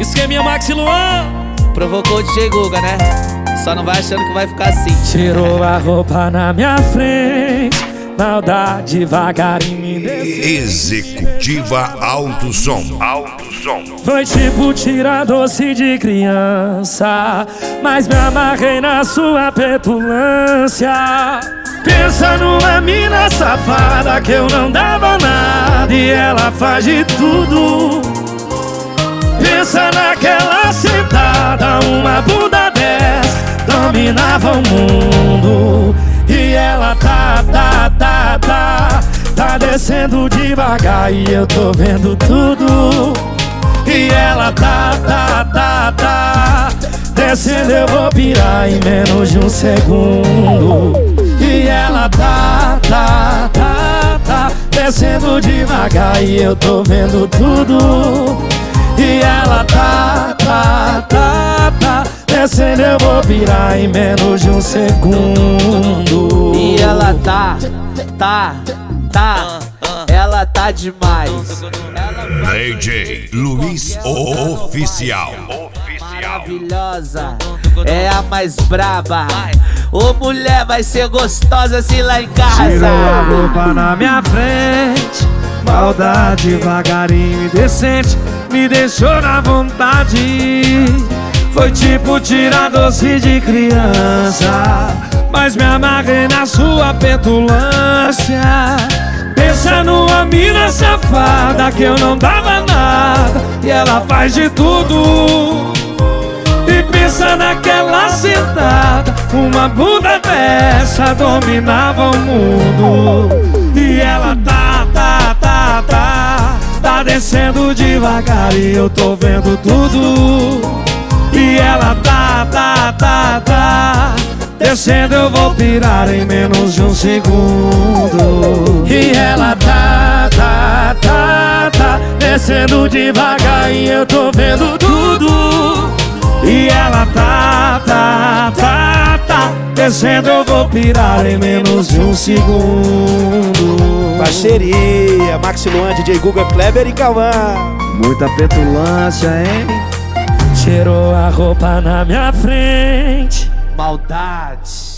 Esqueminha Maxi Luan. Provocou o DJ Guga, né? Só não vai achando que vai ficar assim. Tirou a roupa na minha frente, maldade devagarinho me desceu. Executiva Alto Som. Foi tipo tirar doce de criança, mas me amarrei na sua petulância. Pensa numa mina safada que eu não dava nada e ela faz de tudo. Pensa naquela sentada, uma bunda dessa dominava o mundo. E ela tá descendo devagar e eu tô vendo tudo. E ela tá descendo, eu vou pirar em menos de um segundo. E ela tá descendo devagar e eu tô vendo tudo. E ela tá descendo, eu vou pirar em menos de um segundo. E ela ela tá demais. DJ Luiz Oficial. Maravilhosa, é a mais braba. Ô mulher, vai ser gostosa assim lá em casa. Tirou a roupa na minha frente, maldade devagarinho e decente, me deixou na vontade. Foi tipo tirar doce de criança, mas me amarrei na sua petulância. Pensa numa mina safada que eu não dava nada e ela faz de tudo. E pensa naquela sentada, uma bunda dessa dominava o mundo. E ela tá descendo devagar e eu tô vendo tudo. E ela tá descendo, eu vou pirar em menos de um segundo. E ela tá descendo devagar e eu tô vendo tudo. E ela tá descendo, eu vou pirar em menos de um segundo. Parceria, Maxi Luan, DJ Guga, Kleber e Cauã. Muita petulância, hein? Tirou a roupa na minha frente, Maldade.